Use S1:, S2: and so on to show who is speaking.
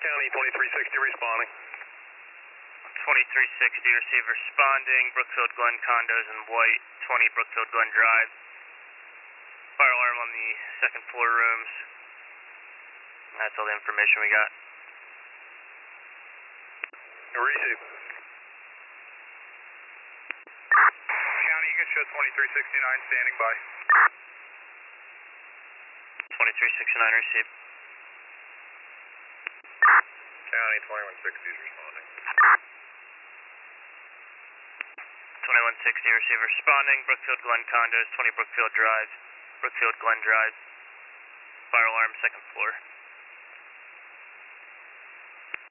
S1: County 2360 responding.
S2: 2360, receive responding, Brookfield Glen condos in White, 20 Brookfield Glen Drive. Fire alarm on the second floor rooms. That's all the information we got.
S1: Receive. County, you can show 2369 standing by.
S2: 2369, receive.
S1: County 2160 is responding.
S2: 2160, receive responding, Brookfield Glen condos, 20 Brookfield Drive, Brookfield Glen Drive. Fire alarm, second floor.